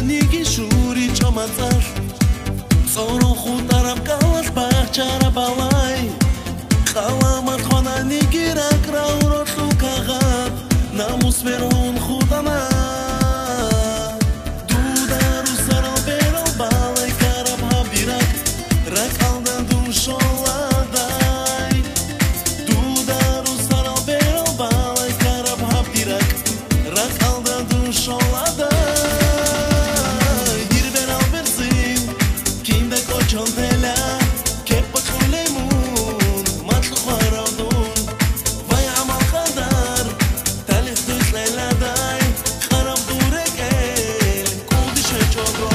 ნიგი შური ჩამაწარ წორო ხუტარამ კალას ბაჭარა ბალაი ყალა მარხანა ნიგი რაკრაურო ხუქაღა ნამუს ვერონ ხუტანა დუდარუ სარო ბერო ბალაი კარაბ ჰაბირაკ რაკალდა დუშოლადაი დუდარუ სარო ბერო ბალაი კარაბ ჰაბირაკ რაკალდა დუშოლადაი Chantela, que patrolemun, matlo kharadun, vay amal khadar, talih dus leladay, kharab durek el, kudish chogro.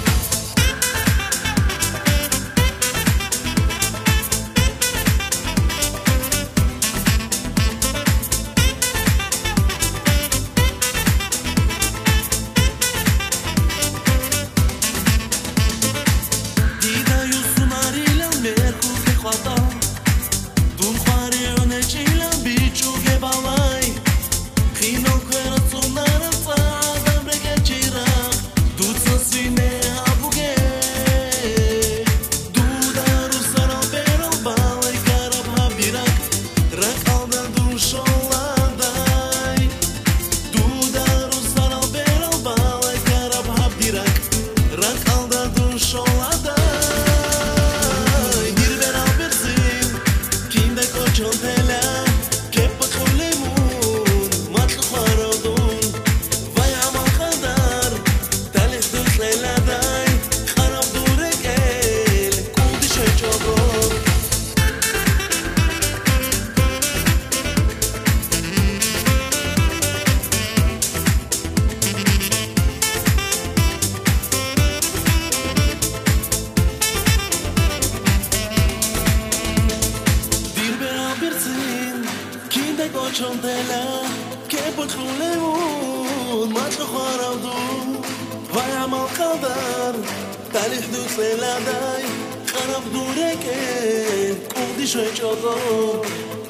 Chantela, que patrolemun, matlo kharadun, vay amal khadar, talih dus leladay, kharab durek el, kudish chogro.